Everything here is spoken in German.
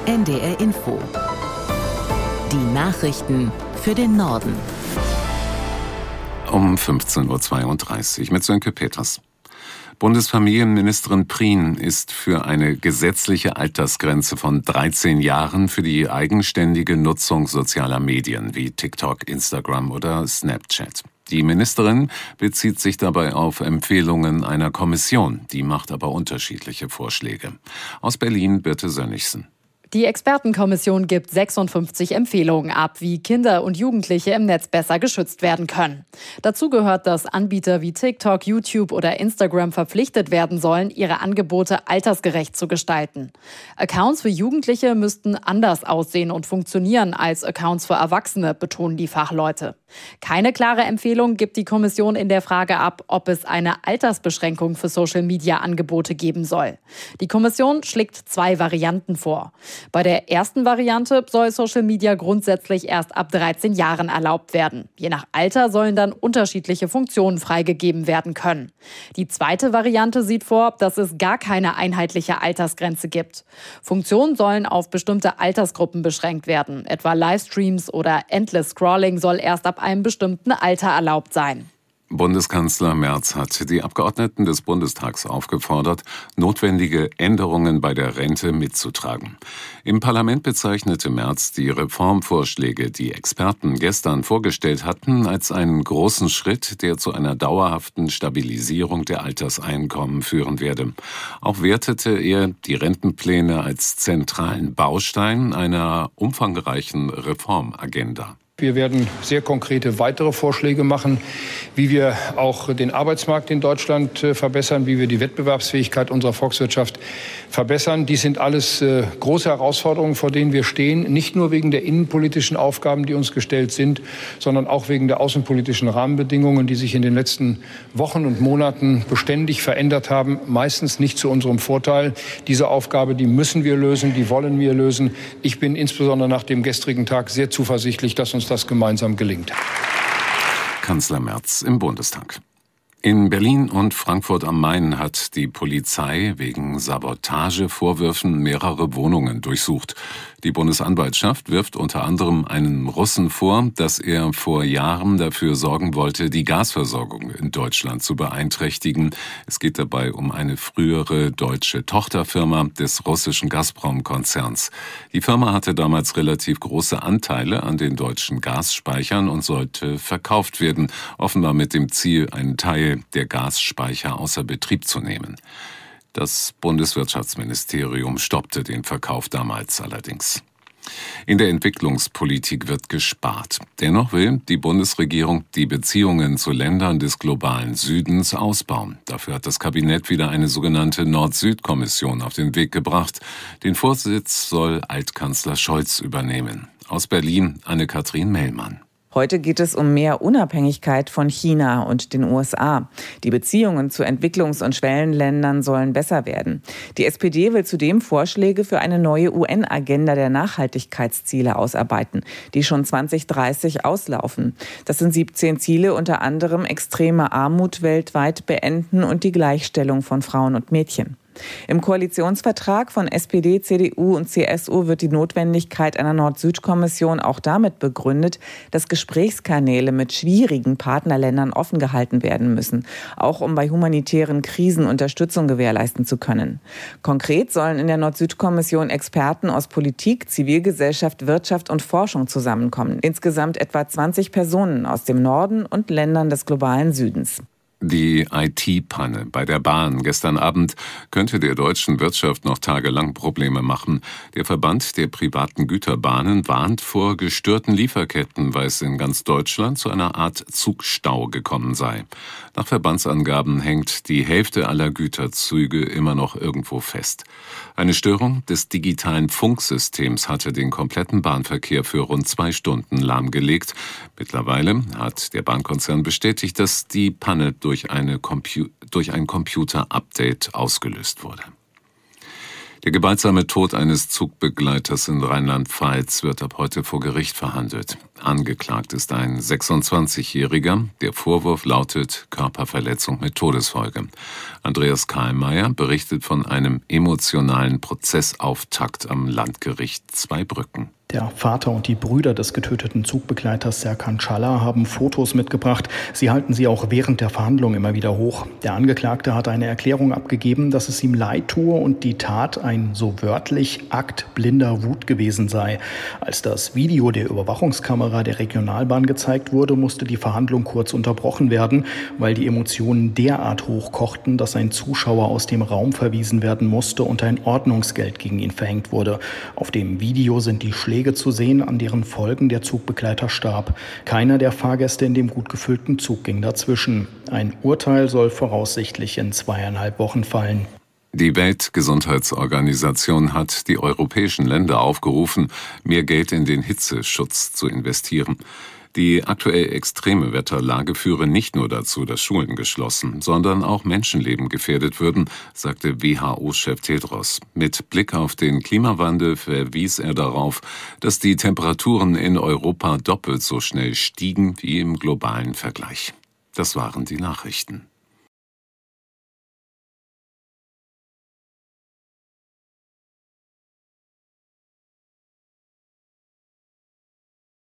NDR Info. Die Nachrichten für den Norden. Um 15.32 Uhr mit Sönke Peters. Bundesfamilienministerin Prien ist für eine gesetzliche Altersgrenze von 13 Jahren für die eigenständige Nutzung sozialer Medien wie TikTok, Instagram oder Snapchat. Die Ministerin bezieht sich dabei auf Empfehlungen einer Kommission, die macht aber unterschiedliche Vorschläge. Aus Berlin Birte Sönnigsen. Die Expertenkommission gibt 56 Empfehlungen ab, wie Kinder und Jugendliche im Netz besser geschützt werden können. Dazu gehört, dass Anbieter wie TikTok, YouTube oder Instagram verpflichtet werden sollen, ihre Angebote altersgerecht zu gestalten. Accounts für Jugendliche müssten anders aussehen und funktionieren als Accounts für Erwachsene, betonen die Fachleute. Keine klare Empfehlung gibt die Kommission in der Frage ab, ob es eine Altersbeschränkung für Social-Media-Angebote geben soll. Die Kommission schlägt 2 Varianten vor. Bei der ersten Variante soll Social Media grundsätzlich erst ab 13 Jahren erlaubt werden. Je nach Alter sollen dann unterschiedliche Funktionen freigegeben werden können. Die zweite Variante sieht vor, dass es gar keine einheitliche Altersgrenze gibt. Funktionen sollen auf bestimmte Altersgruppen beschränkt werden. Etwa Livestreams oder Endless Scrolling soll erst ab einem bestimmten Alter erlaubt sein. Bundeskanzler Merz hat die Abgeordneten des Bundestags aufgefordert, notwendige Änderungen bei der Rente mitzutragen. Im Parlament bezeichnete Merz die Reformvorschläge, die Experten gestern vorgestellt hatten, als einen großen Schritt, der zu einer dauerhaften Stabilisierung der Alterseinkommen führen werde. Auch wertete er die Rentenpläne als zentralen Baustein einer umfangreichen Reformagenda. Wir werden sehr konkrete weitere Vorschläge machen, wie wir auch den Arbeitsmarkt in Deutschland verbessern, wie wir die Wettbewerbsfähigkeit unserer Volkswirtschaft verbessern. Dies sind alles große Herausforderungen, vor denen wir stehen, nicht nur wegen der innenpolitischen Aufgaben, die uns gestellt sind, sondern auch wegen der außenpolitischen Rahmenbedingungen, die sich in den letzten Wochen und Monaten beständig verändert haben, meistens nicht zu unserem Vorteil. Diese Aufgabe, die müssen wir lösen, die wollen wir lösen. Ich bin insbesondere nach dem gestrigen Tag sehr zuversichtlich, dass uns das gemeinsam gelingt. Kanzler Merz im Bundestag. In Berlin und Frankfurt am Main hat die Polizei wegen Sabotagevorwürfen mehrere Wohnungen durchsucht. Die Bundesanwaltschaft wirft unter anderem einem Russen vor, dass er vor Jahren dafür sorgen wollte, die Gasversorgung in Deutschland zu beeinträchtigen. Es geht dabei um eine frühere deutsche Tochterfirma des russischen Gazprom-Konzerns. Die Firma hatte damals relativ große Anteile an den deutschen Gasspeichern und sollte verkauft werden, offenbar mit dem Ziel, einen Teil der Gasspeicher außer Betrieb zu nehmen. Das Bundeswirtschaftsministerium stoppte den Verkauf damals allerdings. In der Entwicklungspolitik wird gespart. Dennoch will die Bundesregierung die Beziehungen zu Ländern des globalen Südens ausbauen. Dafür hat das Kabinett wieder eine sogenannte Nord-Süd-Kommission auf den Weg gebracht. Den Vorsitz soll Altkanzler Scholz übernehmen. Aus Berlin Anne-Kathrin Mellmann. Heute geht es um mehr Unabhängigkeit von China und den USA. Die Beziehungen zu Entwicklungs- und Schwellenländern sollen besser werden. Die SPD will zudem Vorschläge für eine neue UN-Agenda der Nachhaltigkeitsziele ausarbeiten, die schon 2030 auslaufen. Das sind 17 Ziele, unter anderem extreme Armut weltweit beenden und die Gleichstellung von Frauen und Mädchen. Im Koalitionsvertrag von SPD, CDU und CSU wird die Notwendigkeit einer Nord-Süd-Kommission auch damit begründet, dass Gesprächskanäle mit schwierigen Partnerländern offen gehalten werden müssen, auch um bei humanitären Krisen Unterstützung gewährleisten zu können. Konkret sollen in der Nord-Süd-Kommission Experten aus Politik, Zivilgesellschaft, Wirtschaft und Forschung zusammenkommen. Insgesamt etwa 20 Personen aus dem Norden und Ländern des globalen Südens. Die IT-Panne bei der Bahn gestern Abend könnte der deutschen Wirtschaft noch tagelang Probleme machen. Der Verband der privaten Güterbahnen warnt vor gestörten Lieferketten, weil es in ganz Deutschland zu einer Art Zugstau gekommen sei. Nach Verbandsangaben hängt die Hälfte aller Güterzüge immer noch irgendwo fest. Eine Störung des digitalen Funksystems hatte den kompletten Bahnverkehr für rund 2 Stunden lahmgelegt. Mittlerweile hat der Bahnkonzern bestätigt, dass die Panne durch ein Computer-Update ausgelöst wurde. Der gewaltsame Tod eines Zugbegleiters in Rheinland-Pfalz wird ab heute vor Gericht verhandelt. Angeklagt ist ein 26-Jähriger. Der Vorwurf lautet Körperverletzung mit Todesfolge. Andreas Kahlmeier berichtet von einem emotionalen Prozessauftakt am Landgericht Zweibrücken. Der Vater und die Brüder des getöteten Zugbegleiters Serkan Çalar haben Fotos mitgebracht. Sie halten sie auch während der Verhandlung immer wieder hoch. Der Angeklagte hat eine Erklärung abgegeben, dass es ihm leid tue und die Tat ein, so wörtlich, Akt blinder Wut gewesen sei. Als das Video der Überwachungskamera der Regionalbahn gezeigt wurde, musste die Verhandlung kurz unterbrochen werden, weil die Emotionen derart hochkochten, dass ein Zuschauer aus dem Raum verwiesen werden musste und ein Ordnungsgeld gegen ihn verhängt wurde. Auf dem Video sind die Schläge zu sehen, an deren Folgen der Zugbegleiter starb. Keiner der Fahrgäste in dem gut gefüllten Zug ging dazwischen. Ein Urteil soll voraussichtlich in 2,5 Wochen fallen. Die Weltgesundheitsorganisation hat die europäischen Länder aufgerufen, mehr Geld in den Hitzeschutz zu investieren. Die aktuell extreme Wetterlage führe nicht nur dazu, dass Schulen geschlossen, sondern auch Menschenleben gefährdet würden, sagte WHO-Chef Tedros. Mit Blick auf den Klimawandel verwies er darauf, dass die Temperaturen in Europa doppelt so schnell stiegen wie im globalen Vergleich. Das waren die Nachrichten.